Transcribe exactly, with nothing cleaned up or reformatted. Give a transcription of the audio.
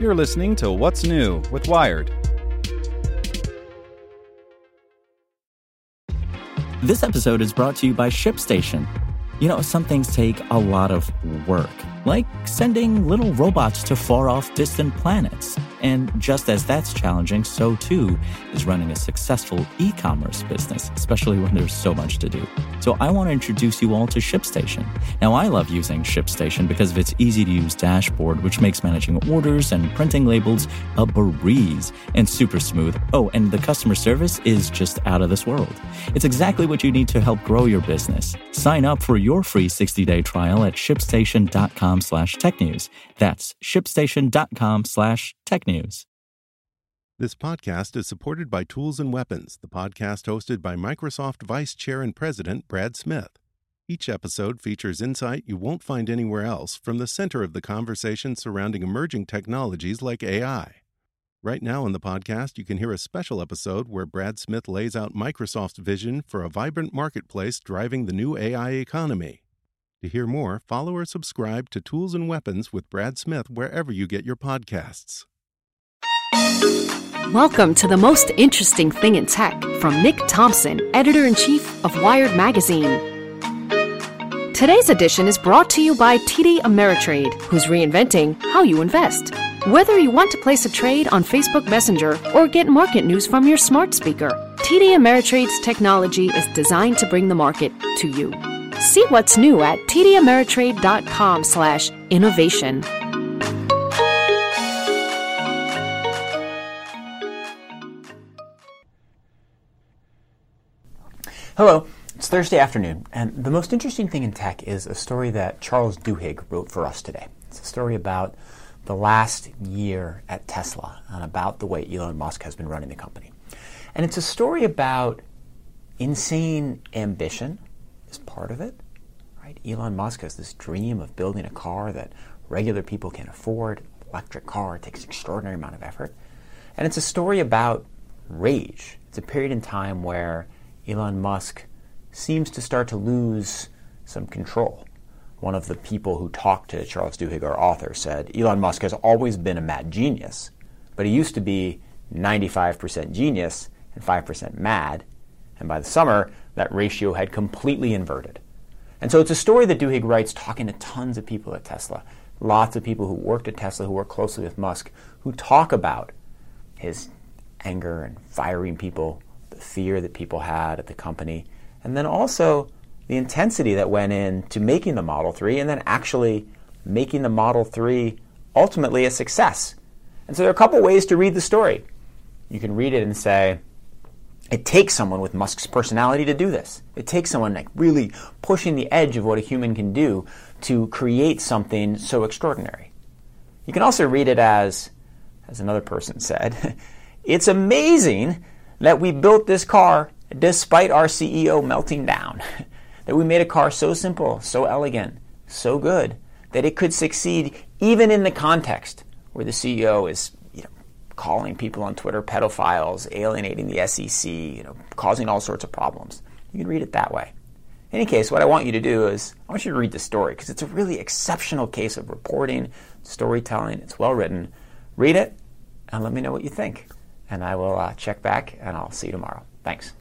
You're listening to What's New with Wired. This episode is brought to you by ShipStation. You know, some things take a lot of work, like sending little robots to far-off distant planets. And just as that's challenging, so too is running a successful e-commerce business, especially when there's so much to do. So I want to introduce you all to ShipStation. Now, I love using ShipStation because of its easy-to-use dashboard, which makes managing orders and printing labels a breeze and super smooth. Oh, and the customer service is just out of this world. It's exactly what you need to help grow your business. Sign up for your free sixty-day trial at shipstation.com slash technews. That's shipstation.com slash technews. This podcast is supported by Tools and Weapons, the podcast hosted by Microsoft Vice Chair and President Brad Smith. Each episode features insight you won't find anywhere else from the center of the conversation surrounding emerging technologies like A I. Right now in the podcast, you can hear a special episode where Brad Smith lays out Microsoft's vision for a vibrant marketplace driving the new A I economy. To hear more, follow or subscribe to Tools and Weapons with Brad Smith wherever you get your podcasts. Welcome to the most interesting thing in tech from Nick Thompson, editor-in-chief of Wired Magazine. Today's edition is brought to you by T D Ameritrade, who's reinventing how you invest. Whether you want to place a trade on Facebook Messenger or get market news from your smart speaker, T D Ameritrade's technology is designed to bring the market to you. See what's new at tdameritrade.com slash innovation. Hello, it's Thursday afternoon, and the most interesting thing in tech is a story that Charles Duhigg wrote for us today. It's a story about the last year at Tesla and about the way Elon Musk has been running the company. And it's a story about insane ambition is part of it, right? Elon Musk has this dream of building a car that regular people can afford. Electric car takes an extraordinary amount of effort. And it's a story about rage. It's a period in time where Elon Musk seems to start to lose some control. One of the people who talked to Charles Duhigg, our author, said Elon Musk has always been a mad genius, but he used to be ninety-five percent genius and five percent mad, and by the summer, that ratio had completely inverted. And so it's a story that Duhigg writes talking to tons of people at Tesla, lots of people who worked at Tesla, who work closely with Musk, who talk about his anger and firing people, the fear that people had at the company, and then also the intensity that went into making the Model three and then actually making the Model three ultimately a success. And so there are a couple ways to read the story. You can read it and say, it takes someone with Musk's personality to do this. It takes someone like really pushing the edge of what a human can do to create something so extraordinary. You can also read it as, as another person said, it's amazing that we built this car despite our C E O melting down. That we made a car so simple, so elegant, so good, that it could succeed even in the context where the C E O is, you know, calling people on Twitter pedophiles, alienating the S E C, you know, causing all sorts of problems. You can read it that way. In any case, what I want you to do is, I want you to read the story, because it's a really exceptional case of reporting, storytelling, it's well written. Read it, and let me know what you think. And I will uh, check back, and I'll see you tomorrow. Thanks.